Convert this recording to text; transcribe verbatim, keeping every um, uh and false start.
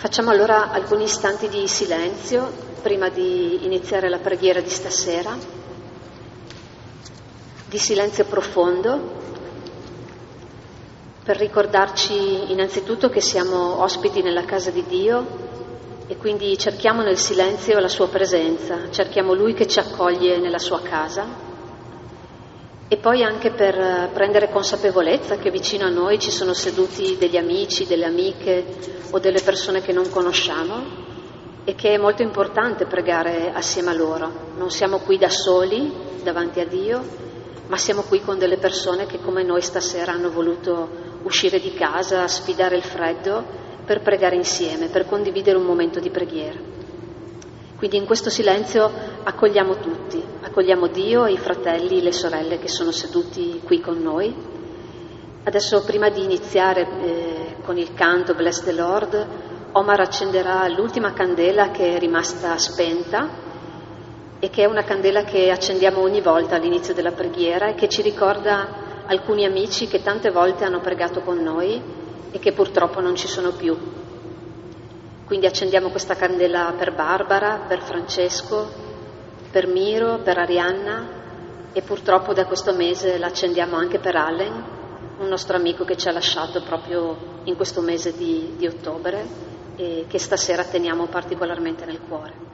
Facciamo allora alcuni istanti di silenzio prima di iniziare la preghiera di stasera, di silenzio profondo, per ricordarci innanzitutto che siamo ospiti nella casa di Dio e quindi cerchiamo nel silenzio la sua presenza, cerchiamo Lui che ci accoglie nella sua casa. E poi anche per prendere consapevolezza che vicino a noi ci sono seduti degli amici, delle amiche o delle persone che non conosciamo e che è molto importante pregare assieme a loro. Non siamo qui da soli davanti a Dio, ma siamo qui con delle persone che come noi stasera hanno voluto uscire di casa, sfidare il freddo per pregare insieme, per condividere un momento di preghiera. Quindi in questo silenzio accogliamo tutti, accogliamo Dio e i fratelli, le sorelle che sono seduti qui con noi. Adesso prima di iniziare eh, con il canto Bless the Lord, Omar accenderà l'ultima candela che è rimasta spenta e che è una candela che accendiamo ogni volta all'inizio della preghiera e che ci ricorda alcuni amici che tante volte hanno pregato con noi e che purtroppo non ci sono più. Quindi accendiamo questa candela per Barbara, per Francesco, per Miro, per Arianna e purtroppo da questo mese la accendiamo anche per Allen, un nostro amico che ci ha lasciato proprio in questo mese di, di ottobre e che stasera teniamo particolarmente nel cuore.